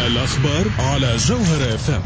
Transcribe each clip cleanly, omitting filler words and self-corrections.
الأخبار على جوهر FM.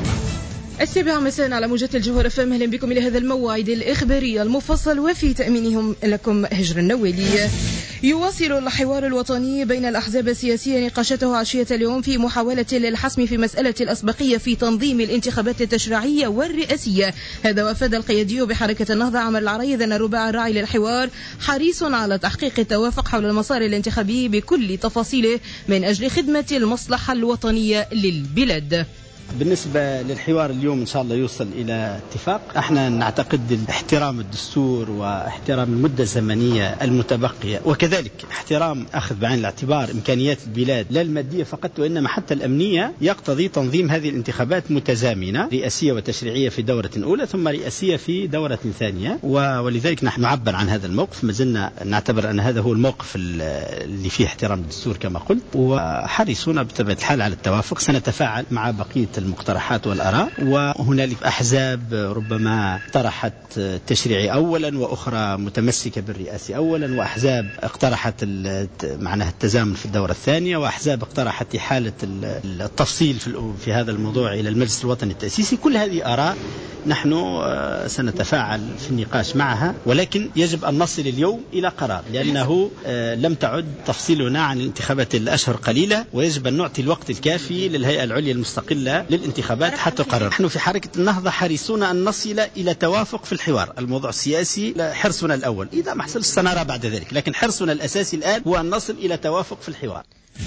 7 مساء على موجة الجوهر FM. أهلا بكم إلى هذا الموعد الإخباري المفصل وفي تأمينهم لكم هجر النوالي. يواصل الحوار الوطني بين الأحزاب السياسية نقاشته عشية اليوم في محاولة للحسم في مسألة الأسبقية في تنظيم الانتخابات التشريعية والرئاسية. هذا وافد القيادي بحركة النهضة عمر العريض أن الرباع الراعي للحوار حريص على تحقيق التوافق حول المسار الانتخابي بكل تفاصيله من أجل خدمة المصلحة الوطنية للبلاد. بالنسبة للحوار اليوم إن شاء الله يوصل إلى اتفاق. احنا نعتقد احترام الدستور واحترام المدة الزمنية المتبقية، وكذلك احترام أخذ بعين الاعتبار إمكانيات البلاد لا المادية فقط وإنما حتى الأمنية، يقتضي تنظيم هذه الانتخابات متزامنة، رئاسية وتشريعية في دورة أولى ثم رئاسية في دورة ثانية. ولذلك نحن نعبر عن هذا الموقف، ما زلنا نعتبر أن هذا هو الموقف اللي فيه احترام الدستور كما قلت، وحريصون بطبيعة الحال على التوافق. سنتفاعل مع بقية المقترحات والآراء، وهنالك أحزاب ربما طرحت التشريعي أولا وأخرى متمسكة بالرئاسي أولا، وأحزاب اقترحت معناها التزامن في الدورة الثانية، وأحزاب اقترحت إحالة التفصيل في هذا الموضوع إلى المجلس الوطني التأسيسي. كل هذه آراء نحن سنتفاعل في النقاش معها، ولكن يجب أن نصل اليوم إلى قرار، لأنه لم تعد تفصيلنا عن الانتخابات الأشهر قليلة، ويجب أن نعطي الوقت الكافي للهيئة العليا المستقلة للانتخابات حتى تقرر. نحن في حركة النهضة حريصون أن نصل إلى توافق في الحوار. الموضوع السياسي حرصنا الأول، إذا ما حصلش سنرى بعد ذلك، لكن حرصنا الأساسي الآن هو أن نصل إلى توافق في الحوار.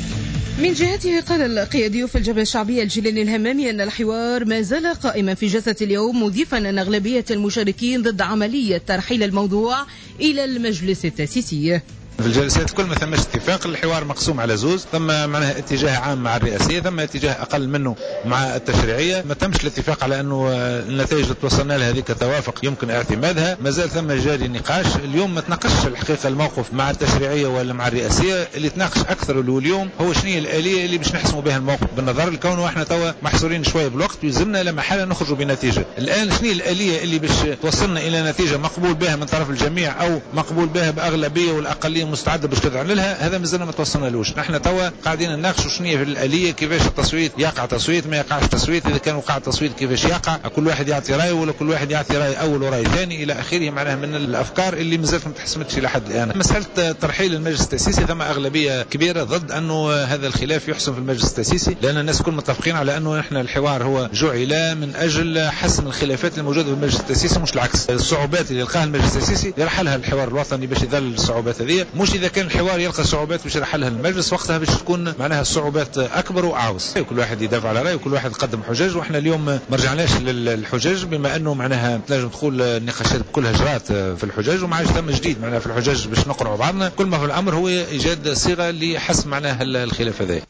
من جهته قال القيادي في الجبهة الشعبية الجيلاني الهمامي أن الحوار ما زال قائما في جلسة اليوم، مضيفا أن أغلبية المشاركين ضد عملية ترحيل الموضوع إلى المجلس التأسيسي. في الجلسات كل ما ثمش اتفاق، الحوار مقسوم على زوز، ثم معناها اتجاه عام مع الرئاسية، ثم اتجاه أقل منه مع التشريعية. ما تمش الاتفاق على أنه النتائج اللي توصلنا لها هذه توافق يمكن اعتمادها، ما زال ثم جاري نقاش. اليوم ما تناقش الحقيقة الموقف مع التشريعية ولا مع الرئاسية، اللي تناقش أكثر اليوم هو شنو الآلية اللي باش نحسموا بها الموقف، بالنظر لكونه احنا توا محصورين شوية بالوقت ويلزمنا لما حالة نخرجوا بنتيجة. الآن شنو الآلية اللي باش توصلنا إلى نتيجة مقبول بها من طرف الجميع أو مقبول بها بأغلبية والأقلية مستعدة باش تدعم لها، هذا مازلنا ما توصلنالوش. نحن توا قاعدين نناقشوا شنو في الآلية، كيفاش التصويت يقع تصويت ما يقعش تصويت، إذا كان وقع تصويت كيفاش يقع، كل واحد يعطي رأي ولا كل واحد يعطي رأي أول ورأي ثاني إلى آخره، معناها من الأفكار اللي مازالت ما تحسمتش إلى حد الآن. مسألة ترحيل المجلس التأسيسي ثم أغلبية كبيرة ضد أنه هذا الخلاف يحسم في المجلس التأسيسي، لأن الناس كل متفقين على أنه إحنا الحوار هو جعل من أجل حسم الخلافات الموجودة في المجلس التأسيسي مش العكس. الصعوبات اللي يلقاها المجلس التأسيسي يرحلها الحوار الوطني باش يذلل الصعوبات هذه، مش إذا كان الحوار يلقى صعوبات باش يرحلها المجلس، وقتها باش تكون معناها الصعوبات أكبر وأعوز. كل واحد يدافع على رأيه وكل واحد يقدم حجج، وإحنا اليوم ما رجعناش للحجج، بما أنه معناها تنجم تقول النقاشات كلها جرات في الحجج وما عادش ثم جديد معناها في الحجج باش نقرأوا بعضنا. كل ما في الأمر هو إيجاد صيغة لحسم معناها الخلاف هذا.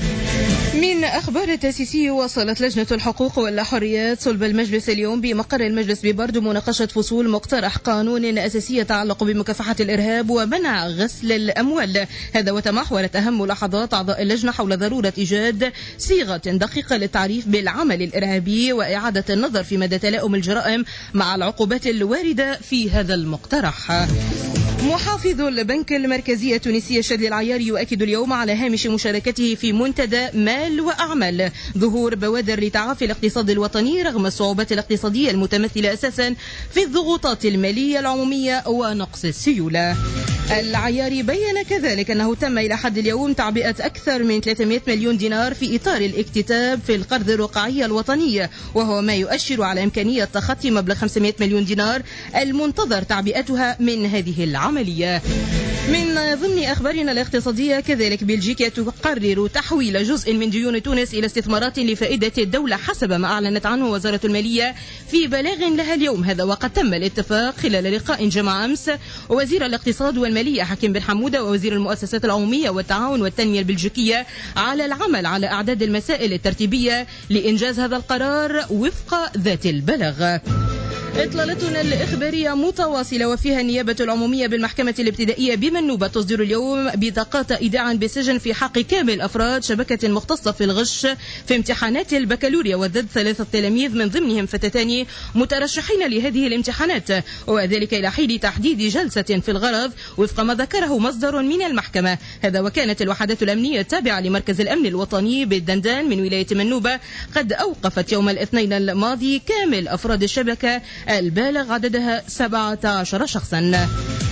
من أخبار التأسيسي، وصلت لجنة الحقوق والحريات صلب المجلس اليوم بمقر المجلس ببردو مناقشة فصول مقترح قانون أساسي يتعلق بمكافحة الإرهاب ومنع غسل الأموال. هذا وتمحورت أهم ملاحظات أعضاء اللجنة حول ضرورة إيجاد صيغة دقيقة للتعريف بالعمل الإرهابي وإعادة النظر في مدى تلاؤم الجرائم مع العقوبات الواردة في هذا المقترح. محافظ البنك المركزي التونسي شادلي العياري يؤكد اليوم على هامش مشاركته في منتدى مال وأعمال ظهور بوادر لتعافي الاقتصاد الوطني رغم الصعوبات الاقتصادية المتمثلة أساسا في الضغوطات المالية العمومية ونقص السيولة. العياري بين كذلك أنه تم إلى حد اليوم تعبئة أكثر من 300 مليون دينار في إطار الاكتتاب في القرض الرقعي الوطنية، وهو ما يؤشر على إمكانية تخطي مبلغ 500 مليون دينار المنتظر تعبئتها من هذه العملية. من ضمن أخبارنا الاقتصادية كذلك، بلجيكا تقرر تحويل جزء من ديون تونس إلى استثمارات لفائدة الدولة حسب ما أعلنت عنه وزارة المالية في بلاغ لها اليوم. هذا وقد تم الاتفاق خلال لقاء جمع أمس وزير الاقتصاد والمالية حكيم بن حمودة ووزير المؤسسات العمومية والتعاون والتنمية البلجيكية على العمل على أعداد المسائل الترتيبية لإنجاز هذا القرار وفق ذات البلغ. إطلالتنا الإخبارية متواصلة، وفيها النيابة العمومية بالمحكمة الابتدائية بمنوبة تصدر اليوم بطاقات إيداع بالسجن في حق كامل أفراد شبكة مختصة في الغش في امتحانات البكالوريا والذد 3 تلاميذ من ضمنهم فتاتان مترشحين لهذه الامتحانات، وذلك إلى حين تحديد جلسة في الغرض وفق ما ذكره مصدر من المحكمة. هذا وكانت الوحدات الأمنية التابعة لمركز الأمن الوطني بالدندان من ولاية منوبة قد أوقفت يوم الاثنين الماضي كامل أفراد الشبكة البالغ عددها 17 شخصا.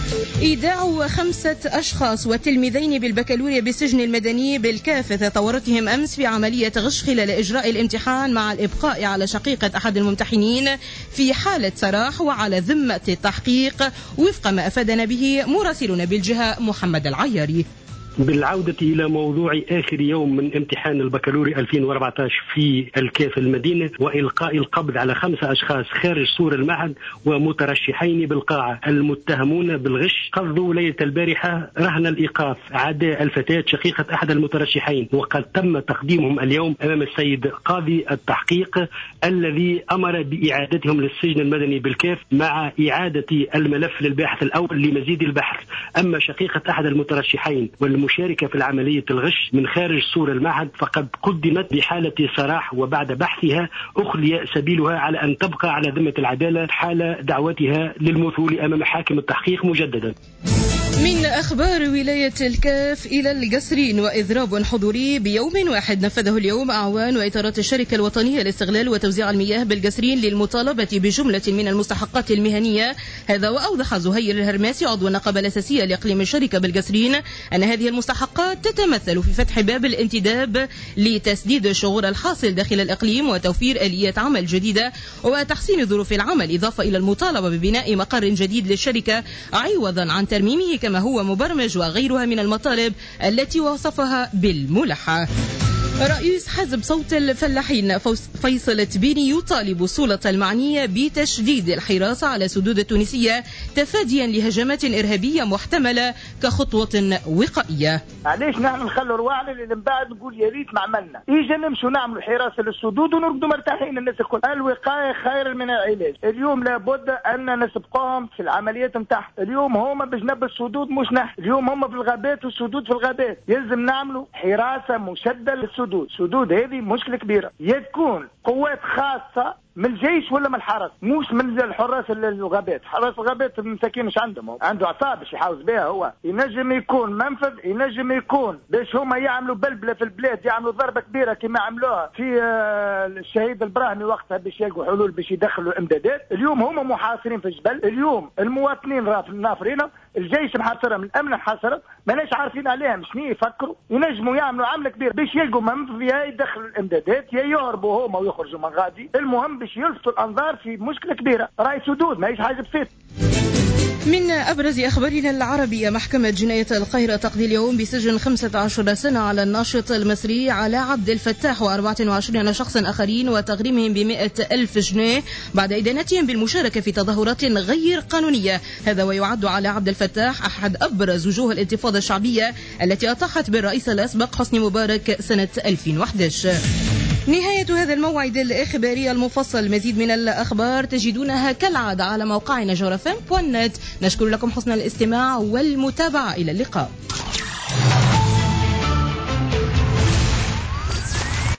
إيداع 5 أشخاص وتلميذين بالبكالوريا بالسجن المدني بالكاف تطورتهم أمس في عملية غش خلال إجراء الامتحان مع الإبقاء على شقيقة أحد الممتحنين في حالة سراح وعلى ذمة التحقيق وفق ما أفادنا به مراسلنا بالجهة محمد العياري. بالعودة إلى موضوع آخر يوم من امتحان البكالوري 2014 في الكاف المدينة وإلقاء القبض على 5 أشخاص خارج سور المعهد ومترشحين بالقاعة المتهمون بالغش. قضوا ليلة البارحة رهن الإيقاف عداء الفتاة شقيقة أحد المترشحين، وقد تم تقديمهم اليوم أمام السيد قاضي التحقيق الذي أمر بإعادتهم للسجن المدني بالكاف مع إعادة الملف للباحث الأول لمزيد البحث. أما شقيقة أحد المترشحين والمشاركة في العملية الغش من خارج سور المعهد فقد قدمت بحالة سراح، وبعد بحثها أخلي سبيلها على أن تبقى على ذمة العدالة حال دعوتها للمثول أمام حاكم التحقيق مجددا. من أخبار ولاية الكاف إلى القصرين، وإضراب حضوري بيوم واحد نفذه اليوم أعوان وإطارات الشركة الوطنية لاستغلال وتوزيع المياه بالقصرين للمطالبة بجملة من المستحقات المهنية. هذا وأوضح زهير الهرماسي عضو النقابة الأساسية لإقليم الشركة بالقصرين أن هذه المستحقات تتمثل في فتح باب الانتداب لتسديد الشغور الحاصل داخل الإقليم وتوفير آليات عمل جديدة وتحسين ظروف العمل، إضافة إلى المطالبة ببناء مقر جديد للشركة عوضا عن ترميمه كما هو مبرمج، وغيرها من المطالب التي وصفها بالملحة. رئيس حزب صوت الفلاحين فيصل تبيني يطالب السلطة المعنية بتشديد الحراسة على سدود التونسية تفاديا لهجمات إرهابية محتملة كخطوة وقائية. علاش نحن نخلوا رواحنا اللي من بعد نقول يا ريت ما عملنا، إجا نمشوا نعملوا حراسة للسدود ونرقدوا مرتاحين الناس الكل. الوقاية خير من العلاج. اليوم لابد أن نسبقهم في العمليات نتاعهم. اليوم هما بجنب السدود مش نحن، اليوم هما في الغابات والسدود في الغابات. يلزم نعملوا حراسة مشددة للسدود. سدود هذه مشكلة كبيرة، يكون قوات خاصة من الجيش ولا من الحرس، مش من الحراس الغابات. حراس الغابات المساكين مش عنده عصابة باش يحاوز بها. هو ينجم يكون منفذ، ينجم يكون باش هما يعملوا بلبلة في البلاد، يعملوا ضربة كبيرة كما عملوها في الشهيد البراهمي وقتها باش يلقوا حلول باش يدخلوا امدادات. اليوم هما محاصرين في الجبل، اليوم المواطنين نافرين، الجيش محاصرهم، الامن محاصرهم، ماناش عارفين عليهم شنو يفكروا. ينجموا يعملوا عملة كبيرة باش يلقوا منفذ، يا يدخلوا الامدادات يا يهربوا هما ويخرجوا من غادي. المهم باش يلفتوا الأنظار في مشكلة كبيرة. راي سدود ما هيش حاجة بسيط. من أبرز أخبارنا العربية، محكمة جناية القاهرة تقضي اليوم بسجن 15 سنة على الناشط المصري علاء عبد الفتاح و24 شخصا آخرين وتغريمهم ب100,000 جنيه بعد إدانتهم بالمشاركة في تظاهرات غير قانونية. هذا ويعد علاء عبد الفتاح أحد أبرز وجوه الانتفاضة الشعبية التي أطاحت بالرئيس الأسبق حسني مبارك سنة 2011. نهاية هذا الموعد الإخباري المفصل. مزيد من الأخبار تجدونها كالعادة على موقعنا جورفم.net. نشكر لكم حسن الاستماع والمتابعة. إلى اللقاء.